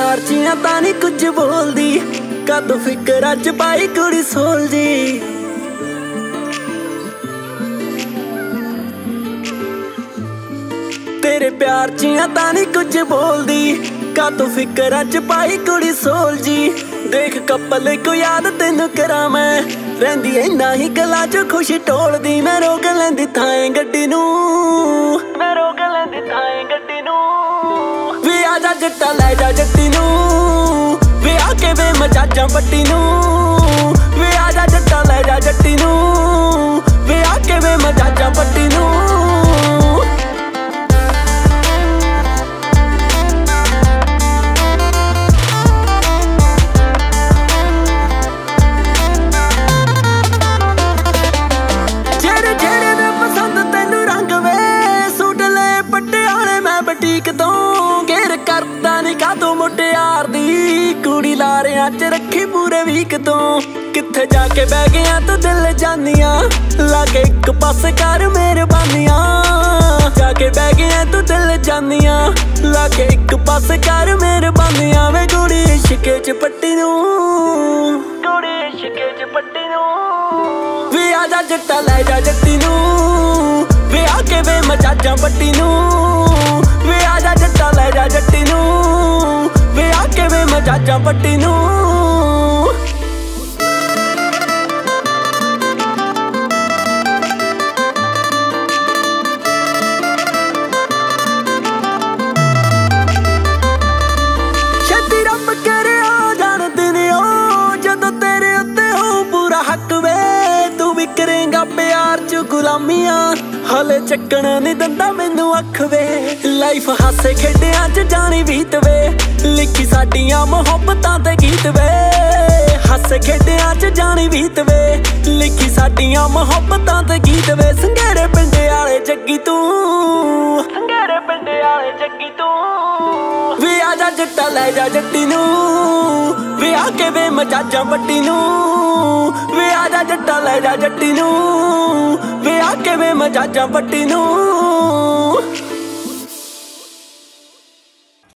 ਪਿਆਰ ਚੀਆਂ ਤਾਂ ਨਹੀਂ ਕੁਝ ਬੋਲਦੀ, ਕਦੋਂ ਫਿਕਰਾਂ ਚ ਪਾਈ ਕੁੜੀ ਸੋਲਦੀ। ਤੇਰੇ ਪਿਆਰ ਚੀਆਂ ਤਾਂ ਨਹੀਂ ਕੁਝ ਬੋਲਦੀ, ਕਦੋਂ ਫਿਕਰਾਂ ਚ ਪਾਈ ਕੁੜੀ ਸੋਲਜੀ। ਦੇਖ ਕਪਲ ਕੋ ਯਾਦ ਤੈਨੂੰ ਕਰਾਂ ਮੈਂ, ਰਹਿੰਦੀ ਇੰਨਾ ਹੀ ਗਲਾਂ ਚ ਖੁਸ਼ੀ ਟੋਲਦੀ। ਮੈਂ ਰੋਕ ਲੈਂਦੀ ਥਾਂ ਗੱਡੀ ਨੂੰ, ਮੈਂ ਰੋਕ ਲੈਂਦੀ ਥਾਂ ਗੱਡੀ ਨੂੰ। ਵੇ ਆ ਜਾ ਜੱਟਾ ਲੈ ਜਾ ਜੱਟੀ ਨੂੰ, ਵੇ ਆ ਕੇ ਵੇ ਮਜਾਜਾਂ ਪੱਟੀ ਨੂੰ। ਵੇ ਆ ਜਾ ਜੱਟਾ ਲੈ ਜਾ ਜੱਟੀ ਨੂੰ, ਵੇ ਆ ਕੇ ਵੇ ਮਜਾਜਾਂ ਪੱਟੀ ਨੂੰ। ਬਟੀਕ ਤੋਂ ਗੇਰ ਕਰਦਾ ਨੀ ਕਾਤੋਂ ਮੁਟਿਆਰ ਦੀ, ਕੁੜੀ ਲਾਰਿਆਂ ਚ ਰੱਖੀ ਪੂਰੇ ਵੀਕ ਤੋਂ। ਕਿੱਥੇ ਜਾ ਕੇ ਬਹਿ ਗਿਆ ਤੂੰ ਦਿਲ ਜਾਨੀਆਂ, ਲਾ ਕੇ ਇੱਕ ਪਾਸੇ ਕਰ ਮਿਹਰਬਾਨੀਆਂ। ਜਾ ਕੇ ਬਹਿ ਗਿਆ ਤੂੰ ਦਿਲ ਜਾਨੀਆਂ, ਲਾ ਕੇ ਇੱਕ ਪਾਸੇ ਕਰ ਮਿਹਰਬਾਨੀਆਂ। ਵੇ ਕੁੜੀ ਇਸ਼ਕੇ ਚ ਪੱਟੀ ਨੂੰ, ਕੁੜੀ ਇਸ਼ਕੇ ਚ ਪੱਟੀ ਨੂੰ। ਵੇ ਆ ਜਾ ਜੱਟਾ ਲੈ ਜਾ ਜੱਟੀ ਨੂੰ, ਵੇ ਆ ਕੇ ਵੇ ਮਜਾਜਾਂ ਪੱਟੀ ਨੂੰ। ਵੇ ਆ ਜਾ ਜੱਟਾ ਲੈ ਜਾ ਜੱਟੀ ਨੂੰ, ਵੇ ਆ ਕੇ ਵੇ ਮਜਾਜਾਂ ਪੱਟੀ ਨੂੰ। ਛੇਤੀ ਰੱਬ ਕਰੇ ਆ ਜਾਣ ਦਿਨ ਓ, ਜਦੋਂ ਤੇਰੇ ਉੱਤੇ ਹੋ ਪੂਰਾ ਹੱਕ ਵੇ। ਤੂੰ ਵੀ ਕਰੇਂਗਾ ਪਿਆਰ ਚ ਗੁਲਾਮੀਆਂ, ਹਲੇ ਚੱਕਣਾ ਨੀ ਦਿੰਦਾ ਮੈਨੂੰ ਅੱਖ ਵੇ। ਲਾਈਫ ਹਾਸੇ ਖੇਡਿਆਂ ਚ ਜਾਣੀ ਬੀਤ ਵੇ, ਲਿਖੀ ਸਾਡੀਆਂ ਮੁਹੱਬਤਾਂ ਤੇ ਗੀਤ ਵੇ। ਹਾਸੇ ਖੇਡਿਆਂ ਚ ਜਾਣੀ ਬੀਤ ਵੇ, ਲਿਖੀ ਸਾਡੀਆਂ ਮੁਹੱਬਤਾਂ ਤੇ ਗੀਤ ਵੇ। ਸੰਘੇਰੇ ਪਿੰਡ ਵਾਲੇ ਜੱਗੀ ਤੂੰ, ਸੰਘੇਰੇ ਪਿੰਡ ਵਾਲੇ ਜੱਗੀ ਤੂੰ। ਵੇ ਆ ਜਾ ਜੱਟਾ ਲੈ ਜਾ ਜੱਟੀ ਨੂੰ, ਵੇ ਆ ਕੇ ਵੇ ਮਜਾਜਾਂ ਪੱਟੀ ਨੂੰ। ਵੇ ਆ ਜਾ ਜੱਟਾ ਲੈ ਜਾ ਜੱਟੀ ਨੂੰ, ਵੇ ਆ ਕੇ ਵੇ ਮਜਾਜਾਂ ਪੱਟੀ ਨੂੰ।